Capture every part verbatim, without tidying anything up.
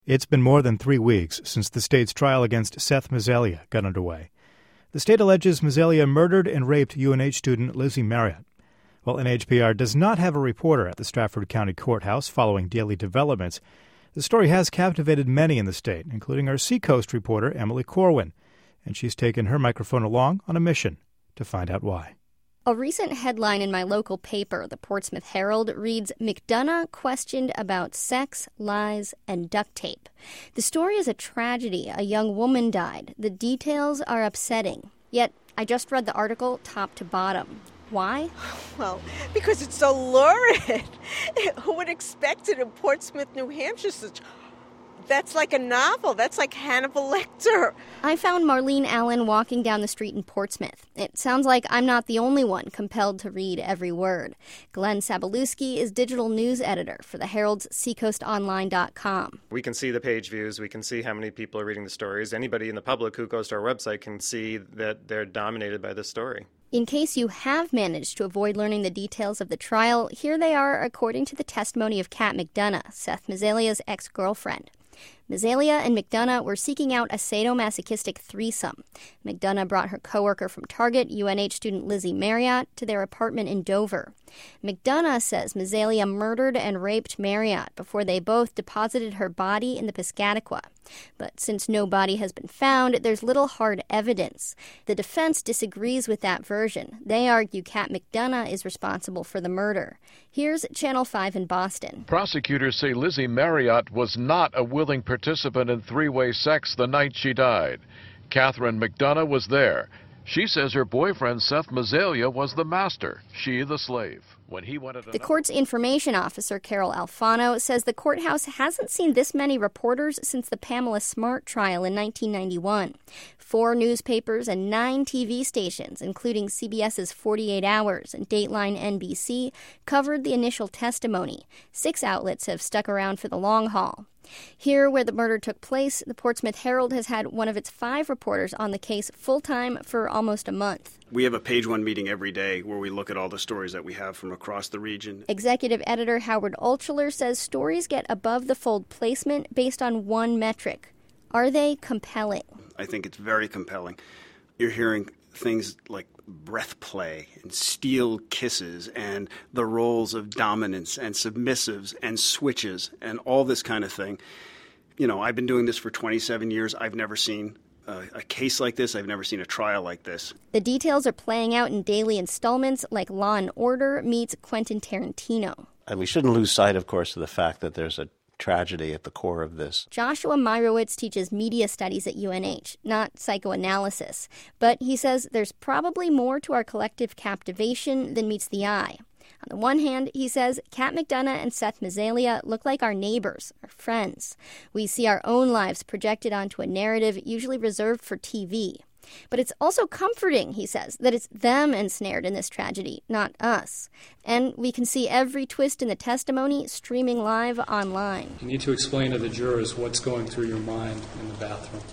It's been more than three weeks since the state's trial against Seth Mazelia got underway. The state alleges Mazelia murdered and raped U N H student Lizzie Marriott. While N H P R does not have a reporter at the Stratford County Courthouse following daily developments, the story has captivated many in the state, including our Seacoast reporter Emily Corwin, and she's taken her microphone along on a mission to find out why. A recent headline in my local paper, the Portsmouth Herald, reads, McDonough questioned about sex, lies, and duct tape. The story is a tragedy. A young woman died. The details are upsetting. Yet, I just read the article top to bottom. Why? Well, because it's so lurid. Who would expect it in Portsmouth, New Hampshire? Such... That's like a novel. That's like Hannibal Lecter. I found Marlene Allen walking down the street in Portsmouth. It sounds like I'm not the only one compelled to read every word. Glenn Sabalewski is digital news editor for the Herald's Seacoast Online dot com. We can see the page views. We can see how many people are reading the stories. Anybody in the public who goes to our website can see that they're dominated by this story. In case you have managed to avoid learning the details of the trial, here they are according to the testimony of Kat McDonough, Seth Mazelia's ex-girlfriend. Mazelia and McDonough were seeking out a sadomasochistic threesome. McDonough brought her coworker from Target, U N H student Lizzie Marriott, to their apartment in Dover. McDonough says Mazelia murdered and raped Marriott before they both deposited her body in the Piscataqua. But since no body has been found, there's little hard evidence. The defense disagrees with that version. They argue Kat McDonough is responsible for the murder. Here's Channel five in Boston. Prosecutors say Lizzie Marriott was not a willing participant in three-way sex the night she died. Catherine McDonough was there. She says her boyfriend, Seth Mazelia, was the master, she the slave. When he wanted the court's information officer, Carol Alfano, says the courthouse hasn't seen this many reporters since the Pamela Smart trial in nineteen ninety-one. Four newspapers and nine T V stations, including CBS's forty-eight hours and Dateline N B C, covered the initial testimony. Six outlets have stuck around for the long haul. Here, where the murder took place, the Portsmouth Herald has had one of its five reporters on the case full-time for almost a month. We have a page one meeting every day where we look at all the stories that we have from across the region. Executive editor Howard Altshuler says stories get above-the-fold placement based on one metric. Are they compelling? I think it's very compelling. You're hearing things like breath play and steel kisses and the roles of dominance and submissives and switches and all this kind of thing. You know, I've been doing this for twenty-seven years. I've never seen a, a case like this. I've never seen a trial like this. The details are playing out in daily installments like Law and Order meets Quentin Tarantino. And we shouldn't lose sight, of course, of the fact that there's a tragedy at the core of this. Joshua Meyerowitz teaches media studies at U N H, not psychoanalysis. But he says there's probably more to our collective captivation than meets the eye. On the one hand, he says, Kat McDonough and Seth Mazelia look like our neighbors, our friends. We see our own lives projected onto a narrative usually reserved for T V. But it's also comforting, he says, that it's them ensnared in this tragedy, not us. And we can see every twist in the testimony streaming live online. You need to explain to the jurors what's going through your mind in the bathroom.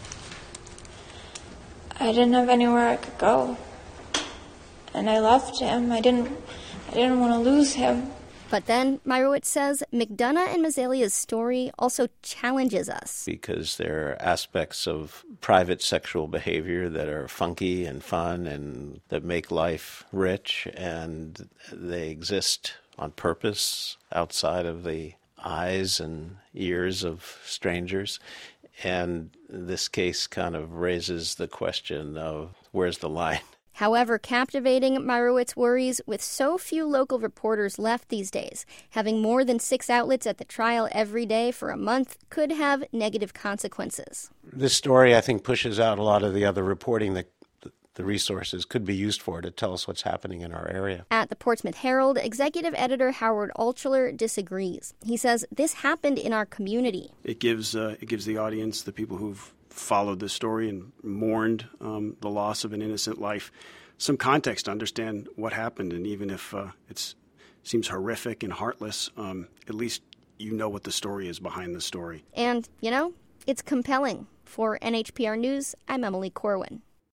I didn't have anywhere I could go. And I left him. I didn't I didn't want to lose him. But then, Meyerowitz says, McDonough and Mazelia's story also challenges us. Because there are aspects of private sexual behavior that are funky and fun and that make life rich, and they exist on purpose outside of the eyes and ears of strangers. And this case kind of raises the question of where's the line? However captivating, Meyerowitz worries, with so few local reporters left these days, having more than six outlets at the trial every day for a month could have negative consequences. This story, I think, pushes out a lot of the other reporting that the resources could be used for to tell us what's happening in our area. At the Portsmouth Herald, executive editor Howard Altshuler disagrees. He says this happened in our community. It gives uh, it gives the audience, the people who've followed this story and mourned um, the loss of an innocent life, some context to understand what happened. And even if uh, it seems horrific and heartless, um, at least you know what the story is behind the story. And, you know, it's compelling. For N H P R News, I'm Emily Corwin.